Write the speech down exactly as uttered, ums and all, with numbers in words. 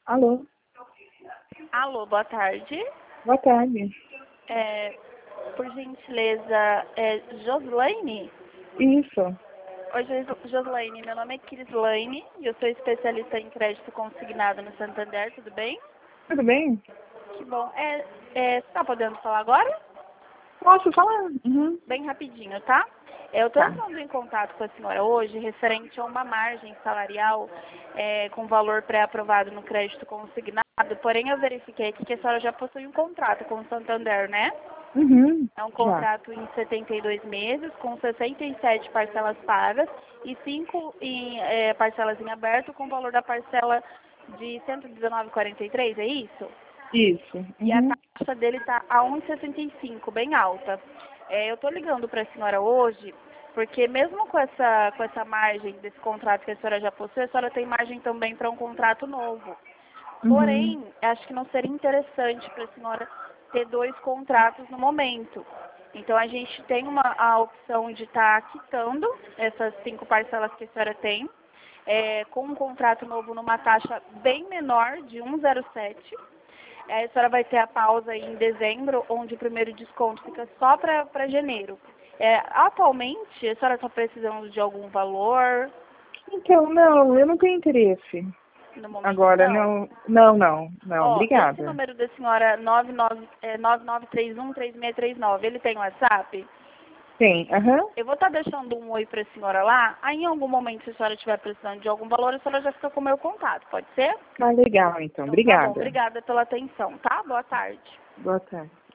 Alô, Alô, boa tarde. boa tarde. É, por gentileza, é Joslaine? Isso, Oi, Jo- Joslaine, meu nome é Crislaine e eu sou especialista em crédito consignado no Santander, tudo bem? tudo bem? Que bom. É, é, você está podendo falar agora? Posso falar? Uhum. Bem rapidinho, tá? Eu estou Tá. entrando em contato com a senhora hoje referente a uma margem salarial é, com valor pré-aprovado no crédito consignado, porém eu verifiquei aqui que a senhora já possui um contrato com o Santander, né? Uhum. É um Já. contrato em setenta e dois meses, com sessenta e sete parcelas pagas e cinco em, é, parcelas em aberto, com o valor da parcela de cento e dezenove vírgula quarenta e três, é isso? Isso. E a Uhum. taxa dele está a um vírgula sessenta e cinco, bem alta. É, eu estou ligando para a senhora hoje, porque mesmo com essa, com essa margem desse contrato que a senhora já possui, a senhora tem margem também para um contrato novo. Uhum. Porém, acho que não seria interessante para a senhora ter dois contratos no momento. Então, a gente tem uma, a opção de estar quitando essas cinco parcelas que a senhora tem, é, com um contrato novo numa taxa bem menor, de um vírgula zero sete. É, a senhora vai ter a pausa aí em dezembro, onde o primeiro desconto fica só para janeiro. É, atualmente, a senhora está precisando de algum valor? Então, não, eu não tenho interesse. No momento, Agora, não. não, não, não, não, Ó, esse obrigada. número da senhora nove nove, é, nove nove três um, três seis três nove, ele tem WhatsApp? Tem, aham. Eu vou estar deixando um oi para a senhora lá. Aí, em algum momento, se a senhora estiver precisando de algum valor, a senhora já fica com o meu contato, pode ser? Tá legal, então, Então, tá bom. obrigada. Obrigada pela atenção, tá? Boa tarde. Boa tarde.